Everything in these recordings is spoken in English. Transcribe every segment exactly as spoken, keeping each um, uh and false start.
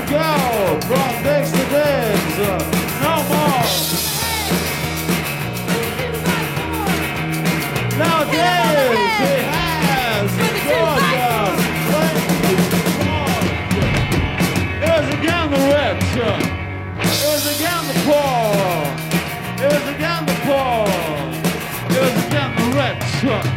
go from digs to digs. No more. Nowadays he has Georgia. It was again the rich. It was again the poor. It was again the poor. It was again the rich.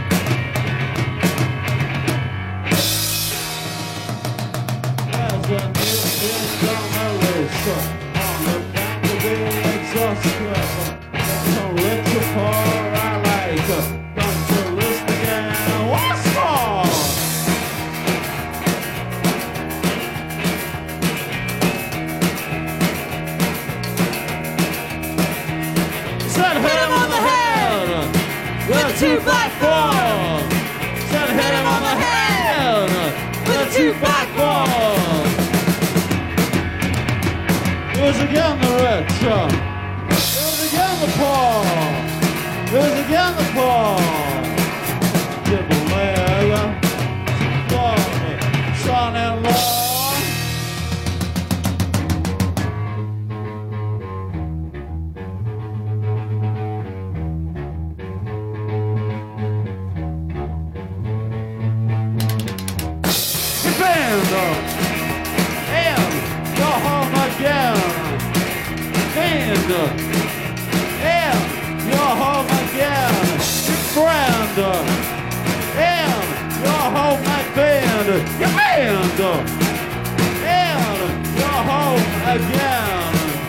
There's a new income release on the back of the exhaust club. So rich or poor I like. Don't you listen again? What's more? Said hit him on the head with a two by four. Said hit him on the head with a two by four. It was again the rich. It was again the poor. It was again the poor. Give a leg for the son-in-law. And go home again. And and you're home again. Your friend. And you're home my band. Your band. And you're home again.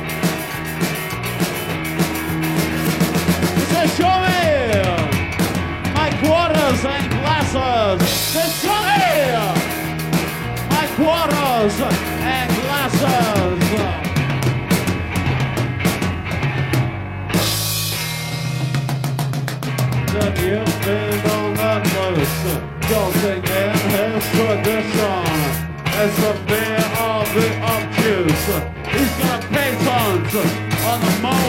He said, show me my quarters and glasses. He said, show me quarters and glasses. Then you've been on that loose, jolting in his tradition. It's a beer of the obtuse. He's got patents on the most